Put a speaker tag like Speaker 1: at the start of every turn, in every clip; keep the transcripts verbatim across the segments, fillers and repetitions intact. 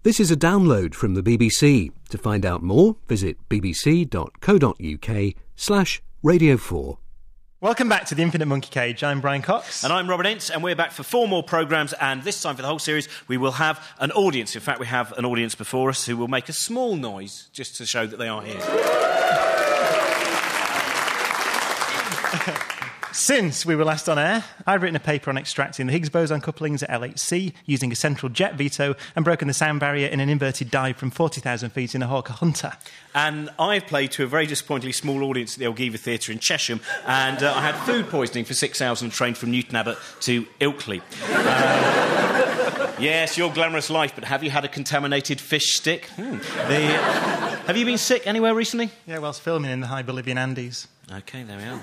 Speaker 1: This is a download from the B B C. To find out more, visit bbc.co.uk slash radio 4.
Speaker 2: Welcome back to The Infinite Monkey Cage. I'm Brian Cox.
Speaker 3: And I'm Robert Ince, and we're back for four more programmes, and this time for the whole series we will have an audience. In fact, we have an audience before us who will make a small noise just to show that they are here.
Speaker 2: Since we were last on air, I've written a paper on extracting the Higgs boson couplings at L H C using a central jet veto and broken the sound barrier in an inverted dive from forty thousand feet in a Hawker Hunter.
Speaker 3: And I've played to a very disappointingly small audience at the Elgiva Theatre in Chesham, and uh, I had food poisoning for six hours on a train from Newton Abbot to Ilkley. Uh, yes, your glamorous life, but have you had a contaminated fish stick? Hmm. The, uh, have you been sick anywhere recently?
Speaker 2: Yeah, whilst filming in the high Bolivian Andes.
Speaker 3: OK, there we are.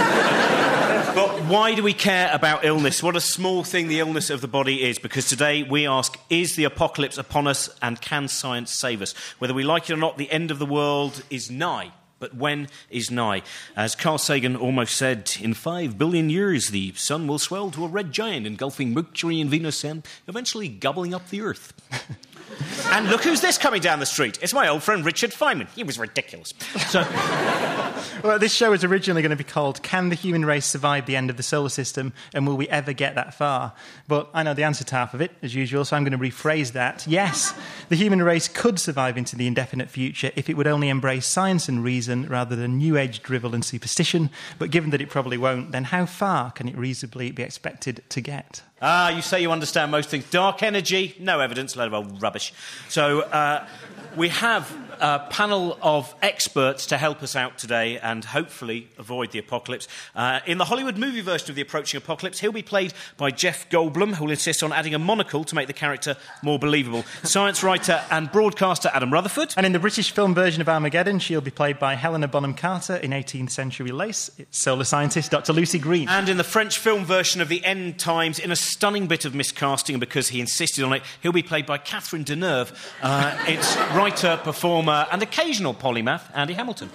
Speaker 3: But why do we care about illness? What a small thing the illness of the body is, because today we ask, is the apocalypse upon us and can science save us? Whether we like it or not, the end of the world is nigh. But when is nigh? As Carl Sagan almost said, in five billion years the sun will swell to a red giant engulfing Mercury and Venus and eventually gobbling up the Earth. And look who's this coming down the street. It's my old friend Richard Feynman. He was ridiculous. So,
Speaker 2: well, this show was originally going to be called Can the Human Race Survive the End of the Solar System, and Will We Ever Get That Far? But I know the answer to half of it, as usual, so I'm going to rephrase that. Yes, the human race could survive into the indefinite future if it would only embrace science and reason rather than New Age drivel and superstition. But given that it probably won't, then how far can it reasonably be expected to get?
Speaker 3: Ah, you say you understand most things. Dark energy, no evidence, load of old rubbish. So uh, we have a panel of experts to help us out today and hopefully avoid the apocalypse. Uh, in the Hollywood movie version of The Approaching Apocalypse, he'll be played by Jeff Goldblum, who will insist on adding a monocle to make the character more believable. Science writer and broadcaster Adam Rutherford.
Speaker 2: And in the British film version of Armageddon, she'll be played by Helena Bonham Carter in eighteenth century lace. It's solar scientist Doctor Lucy Green.
Speaker 3: And in the French film version of The End Times, in a stunning bit of miscasting, and because he insisted on it, he'll be played by Catherine Deneuve. Uh, it's writer, performer and occasional polymath Andy Hamilton.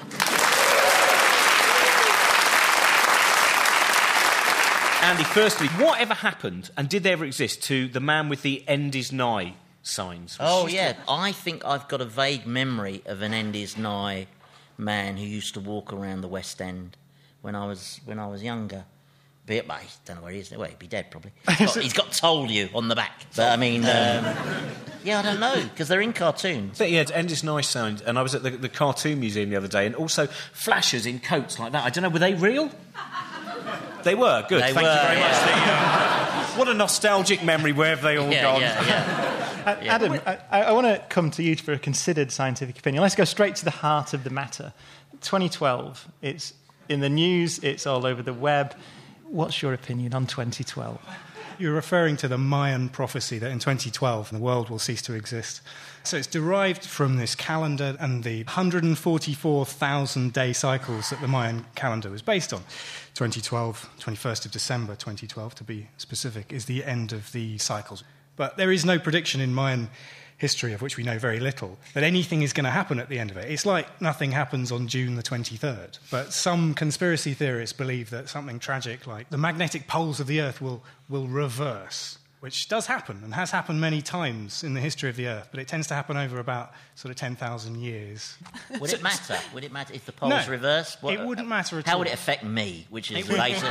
Speaker 3: Andy, firstly, whatever happened, and did they ever exist, to the man with the end is nigh signs?
Speaker 4: Oh, yeah. I think I've got a vague memory of an end is nigh man who used to walk around the West End when I was when I was younger. But I don't know where he is. Well, he'd be dead, probably. He's got, he's got told you on the back. But, I mean, um, yeah, I don't know, because they're in cartoons.
Speaker 3: Yeah, it's End is Nigh sound, and I was at the, the Cartoon Museum the other day, and also flashers in coats like that. I don't know, were they real? They were, good.
Speaker 4: They
Speaker 3: Thank
Speaker 4: were,
Speaker 3: you very
Speaker 4: yeah.
Speaker 3: much. The, uh, what a nostalgic memory, where have they all
Speaker 4: yeah,
Speaker 3: gone?
Speaker 4: Yeah, yeah.
Speaker 2: Uh,
Speaker 4: yeah.
Speaker 2: Adam, I, I want to come to you for a considered scientific opinion. Let's go straight to the heart of the matter. twenty twelve, it's in the news, it's all over the web. What's your opinion on twenty twelve?
Speaker 5: You're referring to the Mayan prophecy that in twenty twelve the world will cease to exist. So it's derived from this calendar and the one hundred forty-four thousand day cycles that the Mayan calendar was based on. twenty twelve, twenty-first of December twenty twelve to be specific, is the end of the cycles. But there is no prediction in Mayan history, of which we know very little, that anything is going to happen at the end of it. It's like nothing happens on June the twenty-third. But some conspiracy theorists believe that something tragic like the magnetic poles of the Earth will, will reverse, which does happen and has happened many times in the history of the Earth, but it tends to happen over about sort of ten thousand years.
Speaker 4: Would it matter? Would it matter if the poles
Speaker 5: No,
Speaker 4: reverse? What,
Speaker 5: it wouldn't matter at
Speaker 4: how
Speaker 5: all.
Speaker 4: How would it affect me, which is later?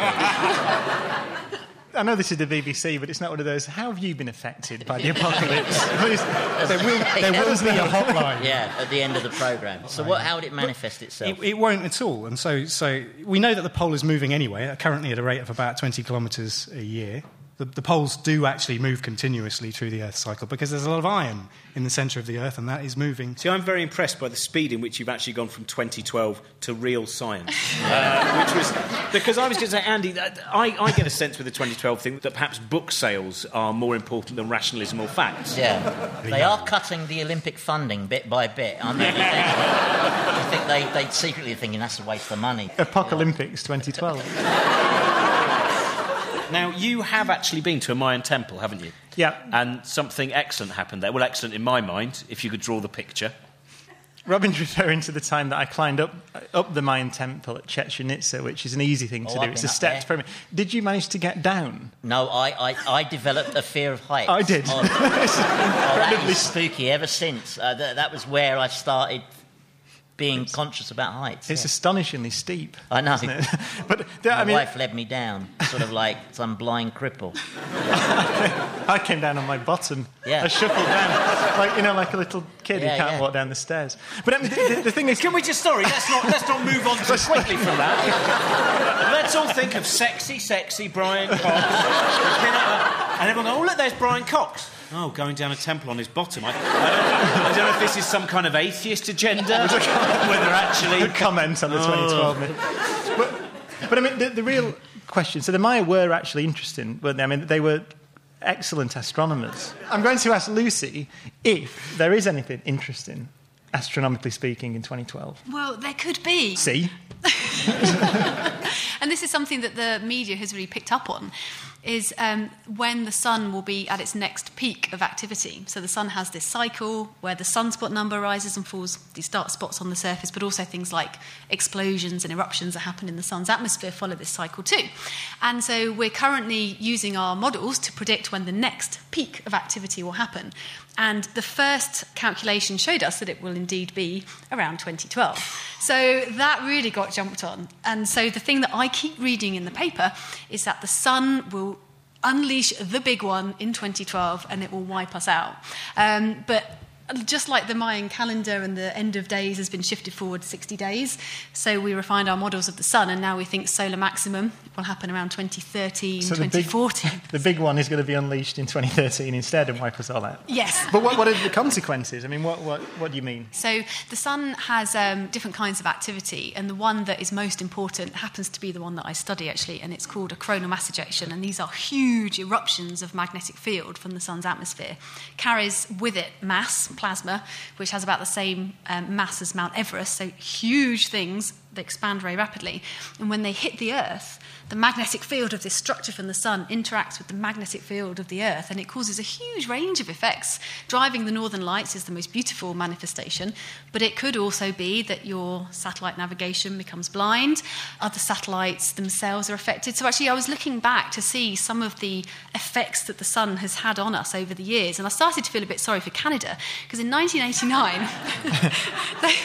Speaker 2: I know this is the B B C, but it's not one of those, how have you been affected by the apocalypse? Please, there will, there will be a hotline.
Speaker 4: Yeah, at the end of the programme. So what, how would it manifest itself?
Speaker 5: It, it won't at all. And so, so we know that the pole is moving anyway, currently at a rate of about twenty kilometres a year. The, the poles do actually move continuously through the Earth cycle because there's a lot of iron in the centre of the Earth, and that is moving.
Speaker 3: See, I'm very impressed by the speed in which you've actually gone from twenty twelve to real science. uh, which was because I was going to say, Andy, I, I get a sense with the twenty twelve thing that perhaps book sales are more important than rationalism or facts.
Speaker 4: Yeah, they are cutting the Olympic funding bit by bit. I mean, you think, I think they they secretly thinking that's a waste of money.
Speaker 2: Apocalyptics twenty twelve.
Speaker 3: Now, you have actually been to a Mayan temple, haven't you?
Speaker 2: Yeah.
Speaker 3: And something excellent happened there. Well, excellent in my mind, if you could draw the picture.
Speaker 2: Robin's referring to the time that I climbed up up the Mayan temple at Chichen Itza, which is an easy thing to
Speaker 4: Oh,
Speaker 2: do.
Speaker 4: I've
Speaker 2: It's
Speaker 4: been
Speaker 2: a
Speaker 4: up
Speaker 2: stepped
Speaker 4: there.
Speaker 2: pyramid. Did you manage to get down?
Speaker 4: No, I, I, I developed a fear of heights.
Speaker 2: I did.
Speaker 4: Oh,
Speaker 2: It's
Speaker 4: oh, that
Speaker 2: incredibly
Speaker 4: is spooky ever since. Uh, th- that was where I started being conscious about heights.
Speaker 2: It's
Speaker 4: yeah.
Speaker 2: astonishingly steep.
Speaker 4: I know.
Speaker 2: Isn't it? But the,
Speaker 4: My
Speaker 2: I mean,
Speaker 4: wife led me down, sort of like some blind cripple.
Speaker 2: I came down on my bottom.
Speaker 4: Yeah.
Speaker 2: I shuffled down, like you know, like a little kid
Speaker 4: Yeah,
Speaker 2: who can't
Speaker 4: yeah.
Speaker 2: walk down the stairs. But I mean, the, the, the thing is,
Speaker 3: Can we just, sorry, let's not, let's not move on too quickly from that. Let's all think of sexy, sexy Brian Cox. And everyone go, oh, look, there's Brian Cox. Oh, going down a temple on his bottom. I, I, don't, I don't know if this is some kind of atheist agenda, whether actually...
Speaker 2: good comment on the twenty twelve myth. But, but I mean, the, the real question. So the Maya were actually interesting, weren't they? I mean, they were excellent astronomers. I'm going to ask Lucy if there is anything interesting, astronomically speaking, in twenty twelve.
Speaker 6: Well, there could be.
Speaker 2: See?
Speaker 6: And this is something that the media has really picked up on, is um, when the sun will be at its next peak of activity. So the sun has this cycle where the sunspot number rises and falls, these dark spots on the surface, but also things like explosions and eruptions that happen in the sun's atmosphere follow this cycle too. And so we're currently using our models to predict when the next peak of activity will happen. And the first calculation showed us that it will indeed be around twenty twelve. So that really got jumped on. And so the thing that I keep reading in the paper is that the sun will unleash the big one in twenty twelve and it will wipe us out. Um, but just like the Mayan calendar and the end of days has been shifted forward sixty days, so we refined our models of the sun, and now we think solar maximum will happen around twenty thirteen,
Speaker 2: So the
Speaker 6: twenty
Speaker 2: big-
Speaker 6: fourteen.
Speaker 2: The big one is going to be unleashed in twenty thirteen instead and wipe us all out.
Speaker 6: Yes.
Speaker 2: But what, what are the consequences? I mean, what, what, what do you mean?
Speaker 6: So the sun has um, different kinds of activity, and the one that is most important happens to be the one that I study, actually, and it's called a coronal mass ejection, and these are huge eruptions of magnetic field from the sun's atmosphere. Carries with it mass, plasma, which has about the same um, mass as Mount Everest, so huge things that expand very rapidly. And when they hit the Earth, the magnetic field of this structure from the sun interacts with the magnetic field of the Earth, and it causes a huge range of effects. Driving the northern lights is the most beautiful manifestation, but it could also be that your satellite navigation becomes blind. Other satellites themselves are affected. So actually I was looking back to see some of the effects that the sun has had on us over the years, and I started to feel a bit sorry for Canada, because in nineteen eighty-nine they,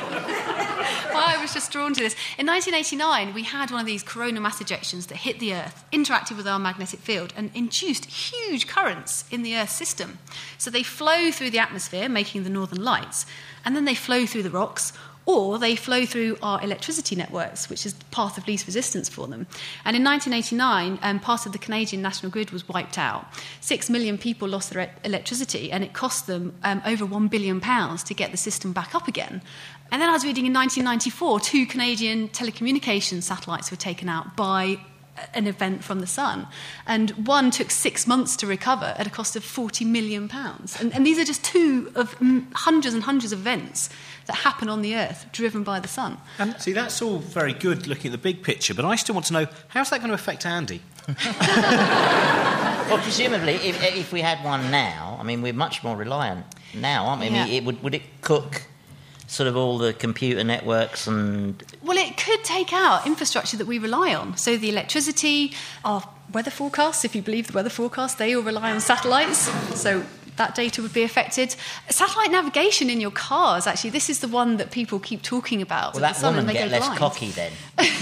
Speaker 6: I was just drawn to this. In nineteen eighty-nine, we had one of these coronal mass ejections that hit the Earth, interacted with our magnetic field, and induced huge currents in the Earth's system. So they flow through the atmosphere, making the northern lights, and then they flow through the rocks, or they flow through our electricity networks, which is the path of least resistance for them. And in nineteen eighty-nine, um, part of the Canadian national grid was wiped out. Six million people lost their e- electricity, and it cost them um, over one billion pounds to get the system back up again. And then I was reading in nineteen ninety-four, two Canadian telecommunications satellites were taken out by an event from the sun. And one took six months to recover at a cost of forty million pounds. And, and these are just two of mm, hundreds and hundreds of events that happen on the Earth driven by the sun.
Speaker 3: And see, that's all very good looking at the big picture, but I still want to know, how's that going to affect Andy?
Speaker 4: Well, presumably, if, if we had one now, I mean, we're much more reliant now, aren't we? I mean,
Speaker 6: Yeah.
Speaker 4: it would, would it cook sort of all the computer networks and...
Speaker 6: Well, it could take out infrastructure that we rely on. So the electricity, our weather forecasts, if you believe the weather forecasts, they all rely on satellites. So that data would be affected. Satellite navigation in your cars, actually, this is the one that people keep talking about.
Speaker 4: Will
Speaker 6: at
Speaker 4: that
Speaker 6: the sun
Speaker 4: woman
Speaker 6: and they
Speaker 4: get
Speaker 6: go
Speaker 4: less
Speaker 6: blind.
Speaker 4: cocky then?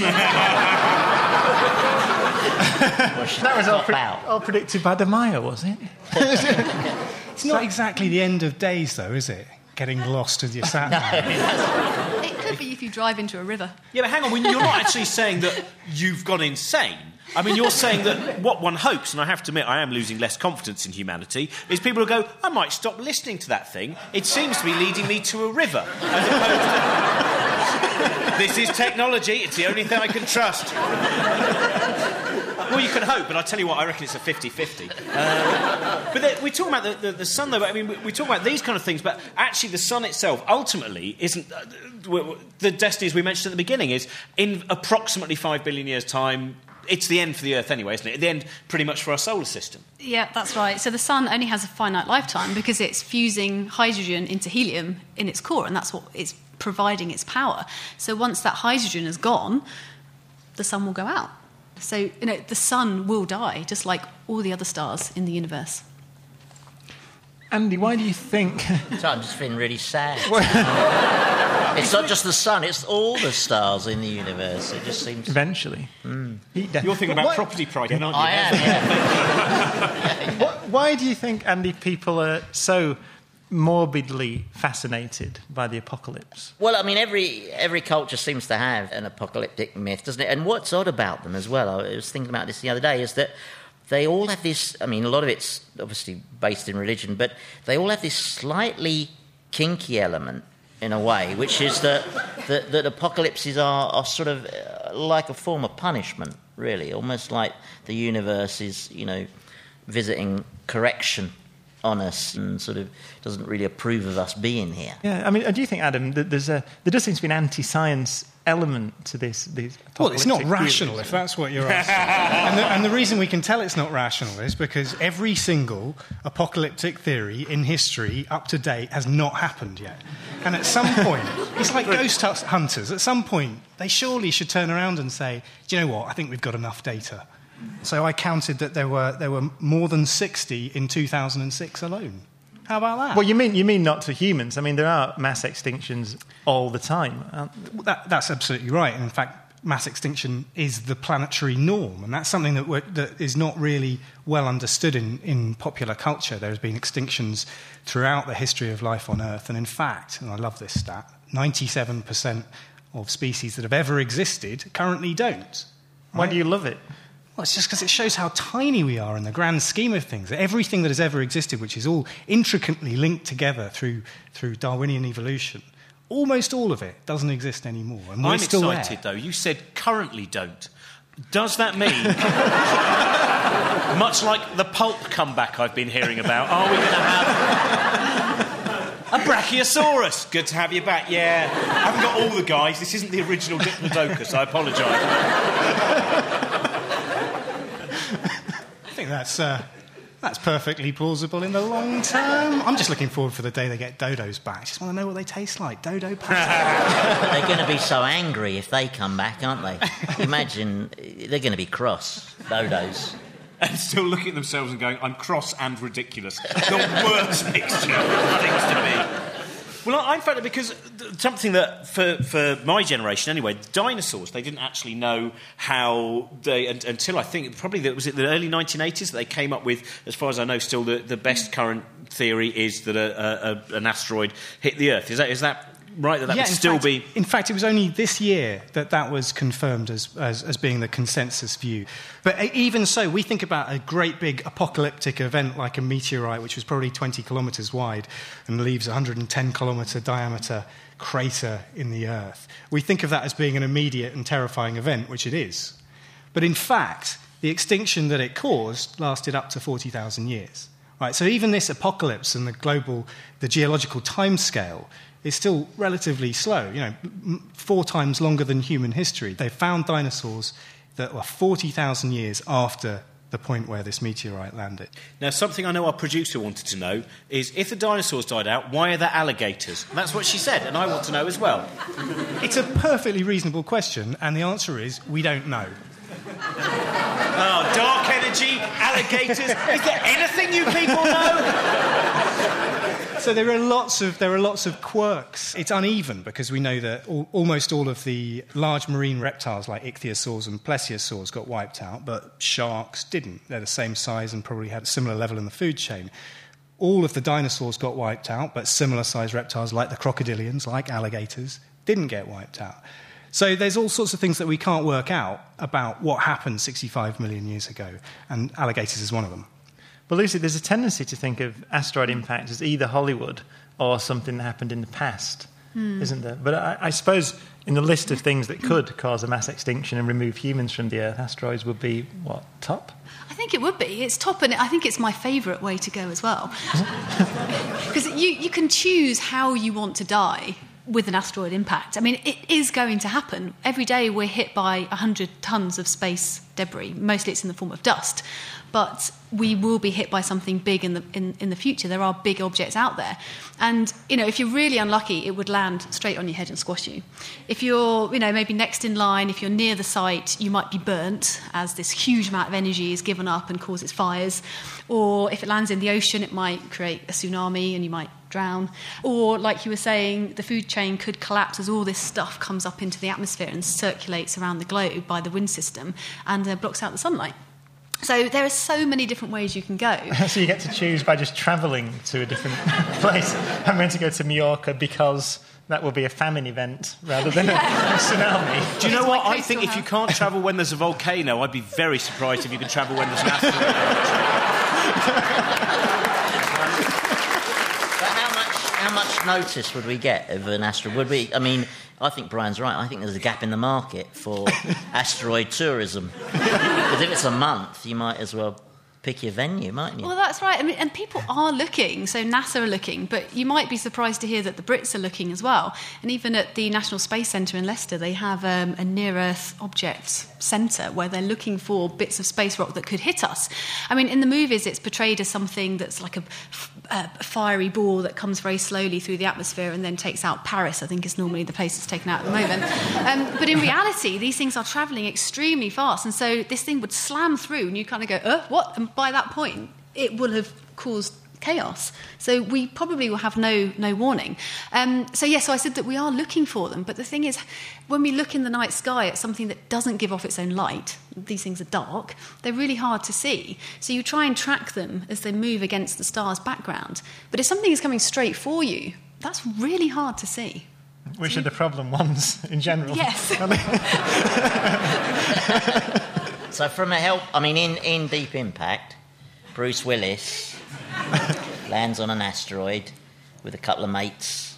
Speaker 2: That was all,
Speaker 4: Pop
Speaker 2: pre-
Speaker 4: out.
Speaker 2: all predicted by the Maya, was it?
Speaker 5: It's not exactly the end of days, though, is it? Getting lost with your sat nav.
Speaker 6: It could be if you drive into a river.
Speaker 3: Yeah, but hang on, you're not actually saying that you've gone insane. I mean, you're saying that what one hopes, and I have to admit I am losing less confidence in humanity, is people will go, I might stop listening to that thing. It seems to be leading me to a river. As opposed to, this is technology, it's the only thing I can trust. Well, you can hope, but I tell you what, I reckon it's a fifty-fifty. Uh, but then, we talk about the, the, the sun, though. I mean, we, we talk about these kind of things, but actually the sun itself ultimately isn't... Uh, w- w- the destiny, as we mentioned at the beginning, is in approximately five billion years' time, it's the end for the Earth anyway, isn't it? The end pretty much for our solar system.
Speaker 6: Yeah, that's right. So the sun only has a finite lifetime because it's fusing hydrogen into helium in its core, and that's what it's providing its power. So once that hydrogen is gone, the sun will go out. So, you know, the sun will die, just like all the other stars in the universe.
Speaker 2: Andy, why do you think...
Speaker 4: So I'm just feeling really sad. It's not just the sun, it's all the stars in the universe. It just seems...
Speaker 2: Eventually.
Speaker 4: Mm.
Speaker 3: You're thinking about why... property pricing, aren't you?
Speaker 4: I am, yeah.
Speaker 2: why, why do you think, Andy, people are so morbidly fascinated by the apocalypse?
Speaker 4: Well, I mean, every every culture seems to have an apocalyptic myth, doesn't it? And what's odd about them as well, I was thinking about this the other day, is that they all have this, I mean, a lot of it's obviously based in religion, but they all have this slightly kinky element in a way, which is that, that, that apocalypses are, are sort of like a form of punishment, really, almost like the universe is, you know, visiting correction on us and sort of doesn't really approve of us being here.
Speaker 2: Yeah, I mean, do you think, Adam, that there's a there does seem to be an anti-science element to this? These
Speaker 5: well, it's not rational, theories. If that's what you're asking. and, the, and the reason we can tell it's not rational is because every single apocalyptic theory in history up to date has not happened yet. And at some point, it's like ghost hunters. At some point, they surely should turn around and say, do you know what, I think we've got enough data. So I counted that there were there were more than sixty in two thousand six alone. How about that?
Speaker 2: Well, you mean you mean not to humans? I mean, there are mass extinctions all the time.
Speaker 5: Well, that, that's absolutely right. And in fact, mass extinction is the planetary norm, and that's something that, we're, that is not really well understood in, in popular culture. There has been extinctions throughout the history of life on Earth, and in fact, and I love this stat, ninety-seven percent of species that have ever existed currently don't.
Speaker 2: Why right? do you love it?
Speaker 5: Well, it's just because it shows how tiny we are in the grand scheme of things. Everything that has ever existed, which is all intricately linked together through through Darwinian evolution, almost all of it doesn't exist anymore. And we're
Speaker 3: I'm
Speaker 5: still
Speaker 3: excited,
Speaker 5: there.
Speaker 3: though. You said currently don't. Does that mean, much like the pulp comeback I've been hearing about, are we going to have a Brachiosaurus? Good to have you back. Yeah, I haven't got all the guys. This isn't the original Diplodocus. I apologise.
Speaker 5: I think that's uh, that's perfectly plausible in the long term. I'm just looking forward for the day they get dodos back. I just want to know what they taste like. Dodo pasta.
Speaker 4: They're going to be so angry if they come back, aren't they? Imagine they're going to be cross, dodos.
Speaker 3: And still looking at themselves and going, I'm cross and ridiculous. The worst mixture of things to be. Well, I found it because something that, for, for my generation anyway, dinosaurs, they didn't actually know how they, until I think, probably, that was it the early nineteen eighties that they came up with, as far as I know, still the, the best current theory is that a, a, an asteroid hit the Earth. Is that is that right, that that
Speaker 5: yeah,
Speaker 3: would still
Speaker 5: fact,
Speaker 3: be...
Speaker 5: In fact, it was only this year that that was confirmed as, as, as being the consensus view. But even so, we think about a great big apocalyptic event like a meteorite, which was probably twenty kilometres wide and leaves a one hundred ten kilometre diameter crater in the Earth. We think of that as being an immediate and terrifying event, which it is. But in fact, the extinction that it caused lasted up to forty thousand years. Right, so even this apocalypse and the global, the geological timescale is still relatively slow, you know, four times longer than human history. They found dinosaurs that were forty thousand years after the point where this meteorite landed.
Speaker 3: Now, something I know our producer wanted to know is, if the dinosaurs died out, why are there alligators? And that's what she said, and I want to know as well.
Speaker 5: It's a perfectly reasonable question, and the answer is, we don't know.
Speaker 3: Oh, dark energy, alligators. Is there anything you people know?
Speaker 5: So there are lots of there are lots of quirks. It's uneven because we know that all, almost all of the large marine reptiles like ichthyosaurs and plesiosaurs got wiped out, but sharks didn't. They're the same size and probably had a similar level in the food chain. All of the dinosaurs got wiped out, but similar-sized reptiles like the crocodilians, like alligators, didn't get wiped out. So there's all sorts of things that we can't work out about what happened sixty-five million years ago, and alligators is one of them.
Speaker 2: But Lucy, there's a tendency to think of asteroid impact as either Hollywood or something that happened in the past, mm. isn't there? But I, I suppose in the list of things that could cause a mass extinction and remove humans from the Earth, asteroids would be, what, top?
Speaker 6: I think it would be. It's top, and I think it's my favourite way to go as well. Because you, you can choose how you want to die. with an asteroid impact. I mean, it is going to happen. Every day we're hit by one hundred tonnes of space debris. Mostly it's in the form of dust. But we will be hit by something big in the in, in the future. There are big objects out there. And, you know, if you're really unlucky, it would land straight on your head and squash you. If you're, you know, maybe next in line, if you're near the site, you might be burnt as this huge amount of energy is given up and causes fires. Or if it lands in the ocean, it might create a tsunami and you might drown. Or, like you were saying, the food chain could collapse as all this stuff comes up into the atmosphere and circulates around the globe by the wind system and uh, blocks out the sunlight. So there are so many different ways you can go.
Speaker 2: So you get to choose by just travelling to a different place. I'm going to go to Mallorca because that will be a famine event rather than a, a tsunami.
Speaker 3: Do you know
Speaker 6: It's
Speaker 3: what?
Speaker 6: my
Speaker 3: I think if
Speaker 6: coastal
Speaker 3: you can't travel when there's a volcano, I'd be very surprised if you could travel when there's an asteroid.
Speaker 4: But how much, how much notice would we get of an asteroid? Would we? I mean, I think Brian's right. I think there's a gap in the market for asteroid tourism. Because if it's a month, you might as well pick your venue, mightn't you?
Speaker 6: Well, that's right. I mean, and people are looking. So NASA are looking, but you might be surprised to hear that the Brits are looking as well. And even at the National Space Centre in Leicester, they have um, a near-Earth object centre where they're looking for bits of space rock that could hit us. I mean, in the movies, it's portrayed as something that's like a, a fiery ball that comes very slowly through the atmosphere and then takes out Paris. I think is normally the place it's taken out at the moment. Um, but in reality, these things are travelling extremely fast, and so this thing would slam through, and you kind of go, "Uh, what?" And by that point, it will have caused chaos. So we probably will have no no warning. Um, so, yes, yeah, so I said that we are looking for them. But the thing is, when we look in the night sky at something that doesn't give off its own light, these things are dark, they're really hard to see. So you try and track them as they move against the star's background. But if something is coming straight for you, that's really hard to see.
Speaker 2: Which are the problem ones in general.
Speaker 6: Yes.
Speaker 4: So from a help, I mean, in, in Deep Impact, Bruce Willis lands on an asteroid with a couple of mates,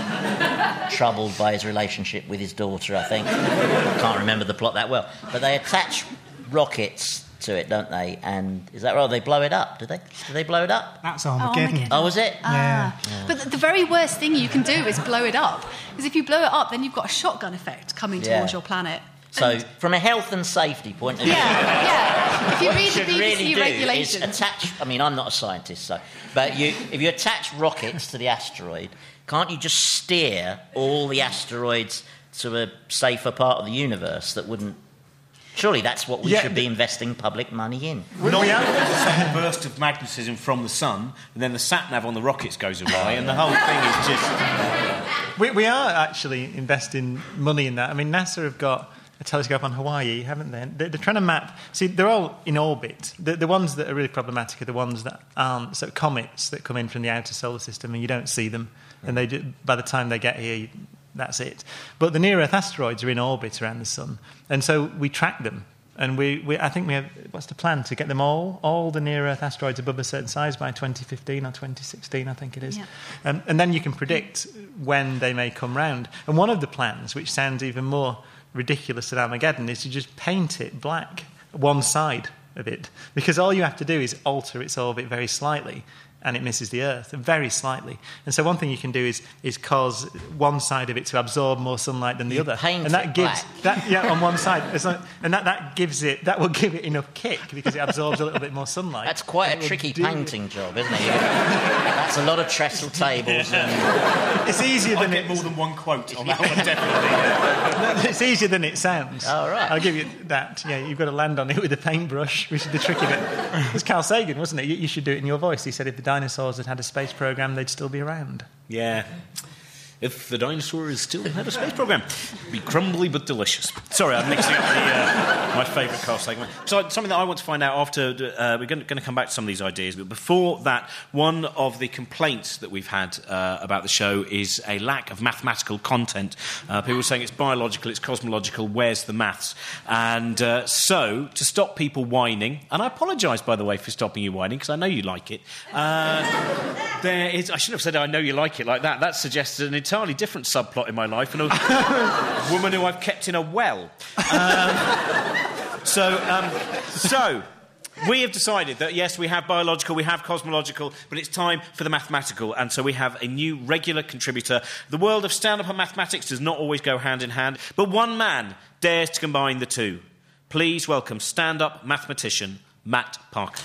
Speaker 4: troubled by his relationship with his daughter, I think. I can't remember the plot that well. But they attach rockets to it, don't they? And is that right? They blow it up, do they? Do they blow it up?
Speaker 5: That's Armageddon.
Speaker 6: Armageddon.
Speaker 4: Oh, was it?
Speaker 6: Ah. Yeah. But the very worst thing you can do is blow it up. Because if you blow it up, then you've got a shotgun effect coming
Speaker 4: Yeah.
Speaker 6: towards your planet.
Speaker 4: So,
Speaker 6: And-
Speaker 4: from a health and safety point of view...
Speaker 6: yeah, yeah. If you
Speaker 4: What
Speaker 6: read
Speaker 4: you
Speaker 6: the
Speaker 4: should
Speaker 6: B B C
Speaker 4: really do
Speaker 6: regulations...
Speaker 4: is attach... I mean, I'm not a scientist, so... But you, if you attach rockets to the asteroid, can't you just steer all the asteroids to a safer part of the universe that wouldn't... Surely that's what we
Speaker 2: Yeah,
Speaker 4: should be investing public money in.
Speaker 3: Not a sudden burst of magnetism from the sun, and then the sat-nav on the rockets goes awry, and the whole thing is just...
Speaker 2: We, we are actually investing money in that. I mean, NASA have got a telescope on Hawaii, haven't they? They're, they're trying to map... See, they're all in orbit. The, the ones that are really problematic are the ones that aren't... So comets that come in from the outer solar system, and you don't see them. And they do, by the time they get here, that's it. But the near-Earth asteroids are in orbit around the sun. And so we track them. And we, we, I think we have... What's the plan? To get them all, all the near-Earth asteroids above a certain size by twenty fifteen or twenty sixteen, I think it is.
Speaker 6: Yeah.
Speaker 2: Um, and then you can predict when they may come round. And one of the plans, which sounds even more ridiculous than Armageddon, is to just paint it black, one side of it. Because all you have to do is alter its orbit very slightly, and it misses the Earth, very slightly. And so one thing you can do is is cause one side of it to absorb more sunlight than the
Speaker 4: You
Speaker 2: other.
Speaker 4: paint
Speaker 2: and that
Speaker 4: it
Speaker 2: gives
Speaker 4: black.
Speaker 2: that yeah on one side. It's like, and that, that gives it that will give it enough kick because it absorbs a little bit more sunlight.
Speaker 4: That's quite
Speaker 2: And
Speaker 4: a
Speaker 2: it will
Speaker 4: tricky
Speaker 2: do-
Speaker 4: painting job, isn't it? That's a lot of trestle tables and...
Speaker 2: It's easier
Speaker 3: I'd
Speaker 2: than
Speaker 3: get
Speaker 2: it.
Speaker 3: more than one quote on that one, definitely.
Speaker 2: It's easier than it sounds.
Speaker 4: Oh, right.
Speaker 2: I'll give you that. Yeah, you've got to land on it with a paintbrush, which is the tricky bit. It was Carl Sagan, wasn't it? You, you should do it in your voice. He said if the dinosaurs had had a space program, they'd still be around.
Speaker 3: Yeah. If the dinosaurs still had a space program, it'd be crumbly but delicious. Sorry, I'm mixing up the, uh, my favourite Carl Sagan. So something that I want to find out after uh, we're going to come back to some of these ideas, but before that, one of the complaints that we've had uh, about the show is a lack of mathematical content. Uh, people are saying it's biological, it's cosmological. Where's the maths? And uh, so to stop people whining, and I apologise by the way for stopping you whining because I know you like it. Uh, there is. I shouldn't have said I know you like it like that. That suggests an entirely different subplot in my life and a woman who I've kept in a well. Um, so, um, so We have decided that, yes, we have biological, we have cosmological, but it's time for the mathematical, and so we have a new regular contributor. The world of stand-up and mathematics does not always go hand in hand, but one man dares to combine the two. Please welcome stand-up mathematician Matt Parker.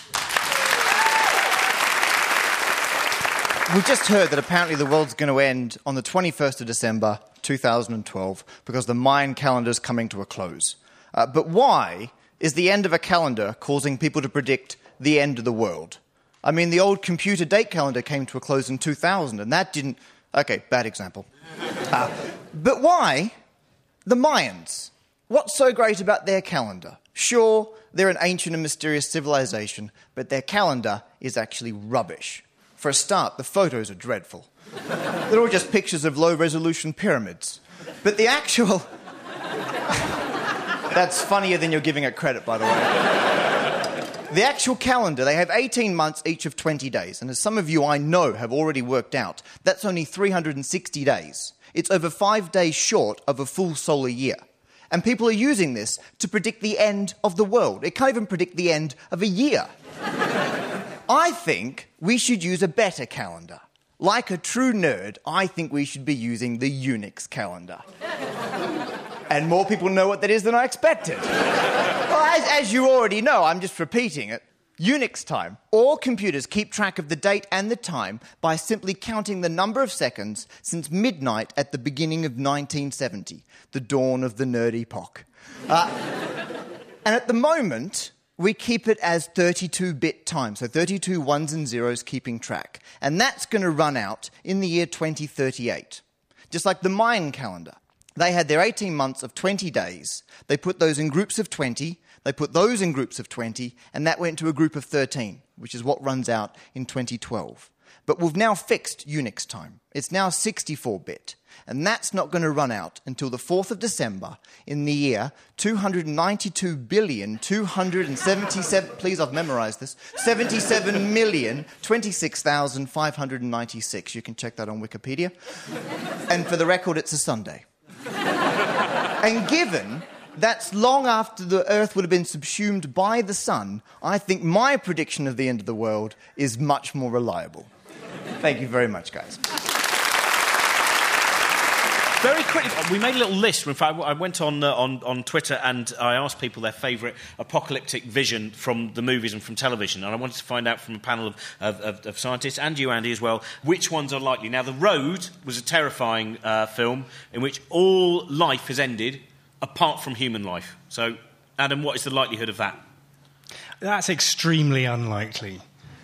Speaker 7: We just heard that apparently the world's going to end on the twenty-first of December, two thousand twelve, because the Mayan calendar is coming to a close. Uh, but why is the end of a calendar causing people to predict the end of the world? I mean, the old computer date calendar came to a close in two thousand, and that didn't... OK, bad example. Uh, but why the Mayans? What's so great about their calendar? Sure, they're an ancient and mysterious civilization, but their calendar is actually rubbish. For a start, the photos are dreadful. They're all just pictures of low-resolution pyramids. But the actual... That's funnier than you're giving it credit, by the way. The actual calendar, they have eighteen months each of twenty days. And as some of you I know have already worked out, that's only three hundred sixty days. It's over five days short of a full solar year. And people are using this to predict the end of the world. It can't even predict the end of a year. I think we should use a better calendar. Like a true nerd, I think we should be using the Unix calendar. And more people know what that is than I expected. Well, as, as you already know, I'm just repeating it. Unix time. All computers keep track of the date and the time by simply counting the number of seconds since midnight at the beginning of nineteen seventy, the dawn of the nerd epoch. Uh, and at the moment, we keep it as thirty-two bit time, so thirty-two ones and zeros keeping track. And that's going to run out in the year twenty thirty-eight. Just like the Mayan calendar. They had their eighteen months of twenty days. They put those in groups of twenty. They put those in groups of twenty, and that went to a group of thirteen, which is what runs out in twenty twelve. But we've now fixed Unix time. It's now sixty-four bit, and that's not going to run out until the fourth of December in the year two hundred ninety-two billion, two hundred seventy-seven... Please, I've memorised this. seventy-seven million, twenty-six thousand, five hundred ninety-six. You can check that on Wikipedia. And for the record, it's a Sunday. And given that's long after the Earth would have been subsumed by the sun, I think my prediction of the end of the world is much more reliable. Thank you very much, guys.
Speaker 3: Very quickly, we made a little list. In fact, I went on, uh, on on Twitter and I asked people their favourite apocalyptic vision from the movies and from television, and I wanted to find out from a panel of, of, of, of scientists, and you, Andy, as well, which ones are likely. Now, The Road was a terrifying uh, film in which all life has ended apart from human life. So, Adam, what is the likelihood of that?
Speaker 5: That's extremely unlikely.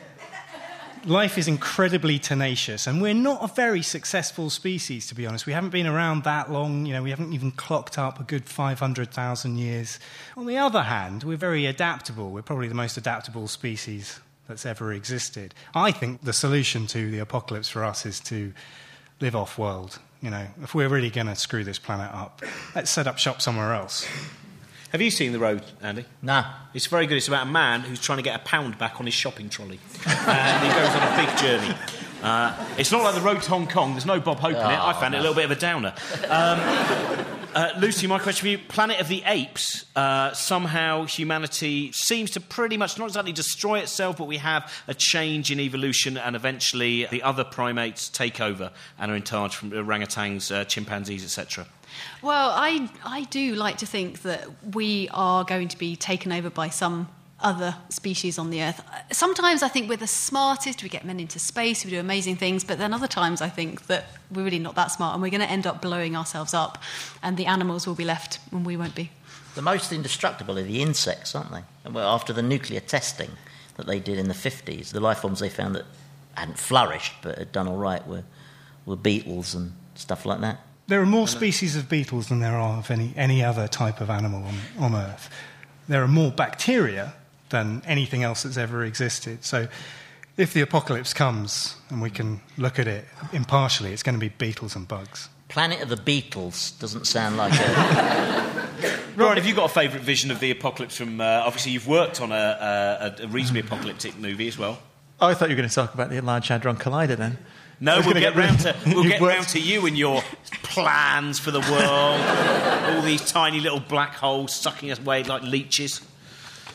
Speaker 5: Life is incredibly tenacious, and we're not a very successful species, to be honest. We haven't been around that long. You know, we haven't even clocked up a good five hundred thousand years. On the other hand, we're very adaptable. We're probably the most adaptable species that's ever existed. I think the solution to the apocalypse for us is to live off-world. You know, if we're really going to screw this planet up, let's set up shop somewhere else.
Speaker 3: Have you seen The Road, Andy?
Speaker 4: No.
Speaker 3: It's very good. It's about a man who's trying to get a pound back on his shopping trolley. And he goes on a big journey. Uh, it's not like The Road to Hong Kong. There's no Bob Hope oh, in it. I found no. it a little bit of a downer. Um, uh, Lucy, my question for you. Planet of the Apes, uh, somehow humanity seems to pretty much not exactly destroy itself, but we have a change in evolution, and eventually the other primates take over and are in charge, from orangutans, uh, chimpanzees, et cetera.
Speaker 6: Well, I, I do like to think that we are going to be taken over by some other species on the Earth. Sometimes I think we're the smartest, we get men into space, we do amazing things, but then other times I think that we're really not that smart and we're going to end up blowing ourselves up and the animals will be left and we won't be.
Speaker 4: The most indestructible are the insects, aren't they? And well, after the nuclear testing that they did in the fifties, the life forms they found that hadn't flourished but had done all right were, were beetles and stuff like that.
Speaker 5: There are more species of beetles than there are of any, any other type of animal on, on Earth. There are more bacteria than anything else that's ever existed. So if the apocalypse comes and we can look at it impartially, it's going to be beetles and bugs.
Speaker 4: Planet of the Beatles doesn't sound like a...
Speaker 3: Ryan, have you got a favourite vision of the apocalypse from... Uh, obviously, you've worked on a, a, a reasonably apocalyptic movie as well.
Speaker 2: Oh, I thought you were going to talk about the Large Hadron Collider then.
Speaker 3: No, we'll get, round to, we'll get round to you and your plans for the world. All these tiny little black holes sucking us away like leeches.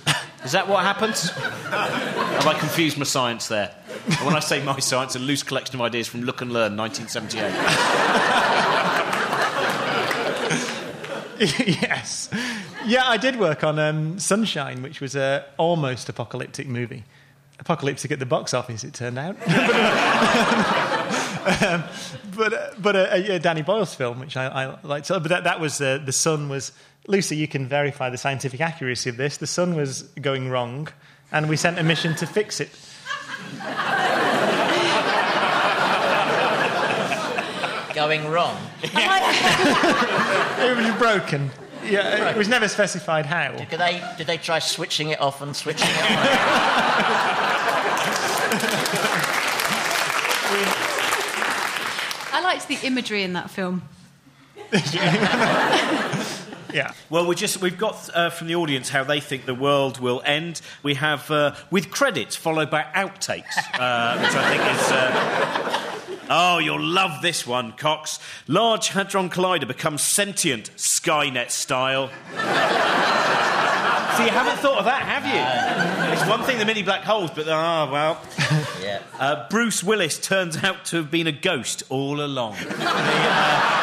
Speaker 3: Is that what happens? Have I confused my science there? And when I say my science, a loose collection of ideas from Look and Learn, nineteen seventy-eight.
Speaker 2: Yes. Yeah, I did work on um, Sunshine, which was a almost apocalyptic movie. Apocalyptic at the box office, it turned out. um, but uh, but a, a Danny Boyle's film, which I, I liked. But that, that was uh, the sun was... Lucy, you can verify the scientific accuracy of this. The sun was going wrong, and we sent a mission to fix it.
Speaker 4: Going wrong?
Speaker 2: It was broken. Yeah, it was never specified how.
Speaker 4: Did they, did they try switching it off and switching it on?
Speaker 6: I liked the imagery in that film.
Speaker 2: Yeah.
Speaker 3: Well, we just we've got uh, from the audience how they think the world will end. We have uh, with credits followed by outtakes, uh, which I think is. Uh... Oh, you'll love this one, Cox. Large Hadron Collider becomes sentient, Skynet style. So you haven't thought of that, have you? No. It's one thing, the mini black holes, but ah, oh, well.
Speaker 4: Yeah.
Speaker 3: Uh, Bruce Willis turns out to have been a ghost all along. the, uh...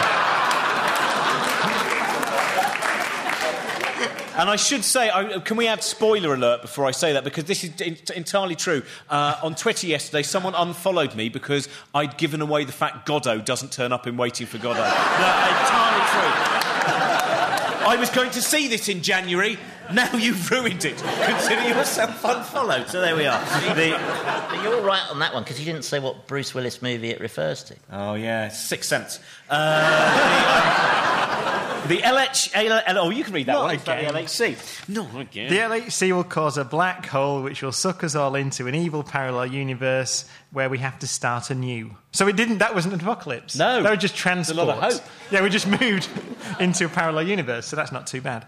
Speaker 3: And I should say, I, can we add spoiler alert before I say that? Because this is in, entirely true. Uh, on Twitter yesterday, someone unfollowed me because I'd given away the fact Godot doesn't turn up in Waiting for Godot. No, entirely true. I was going to see this in January. Now you've ruined it. Consider yourself unfollowed. So there we are. The...
Speaker 4: But you're all right on that one, because you didn't say what Bruce Willis movie it refers to.
Speaker 3: Oh, yeah. Sixth Sense. Uh, the, um, the L H... L- L- oh, you can read that
Speaker 2: Not
Speaker 3: one.
Speaker 2: again.
Speaker 3: The L H C. No, again.
Speaker 2: The L H C will cause a black hole which will suck us all into an evil parallel universe where we have to start anew. So it didn't... That wasn't an apocalypse.
Speaker 3: No.
Speaker 2: That was just transport.
Speaker 3: There's a lot of hope.
Speaker 2: Yeah, we just moved into a parallel universe, so that's not too bad.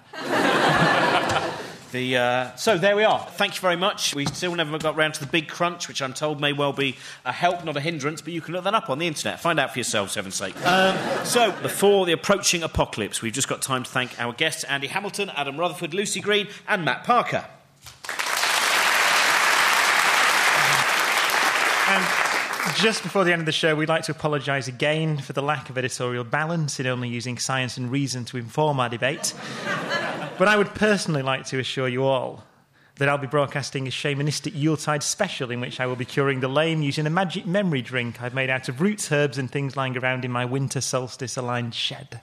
Speaker 3: The, uh, so there we are. Thank you very much. We still never got round to the big crunch, which I'm told may well be a help, not a hindrance, but you can look that up on the internet. Find out for yourselves, heaven's sake. Um, so, before the approaching apocalypse, we've just got time to thank our guests, Andy Hamilton, Adam Rutherford, Lucy Green and Matt Parker.
Speaker 2: And just before the end of the show, we'd like to apologise again for the lack of editorial balance in only using science and reason to inform our debate. But I would personally like to assure you all that I'll be broadcasting a shamanistic Yuletide special in which I will be curing the lame using a magic memory drink I've made out of roots, herbs and things lying around in my winter solstice-aligned shed.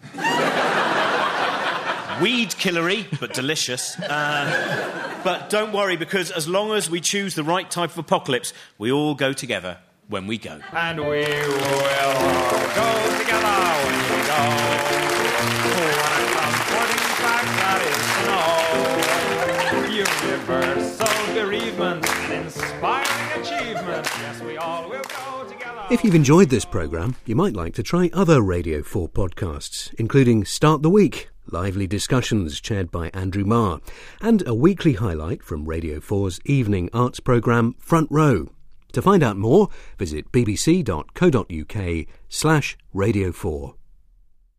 Speaker 3: Weed killery, but delicious. Uh, but don't worry, because as long as we choose the right type of apocalypse, we all go together when we go.
Speaker 8: And we will go together when we go. Universal bereavement and inspiring achievement. Yes, we all will go together.
Speaker 1: If you've enjoyed this programme, you might like to try other Radio four podcasts, including Start the Week, lively discussions chaired by Andrew Marr, and a weekly highlight from Radio four's evening arts programme Front Row. To find out more, visit bbc.co.uk slash Radio 4.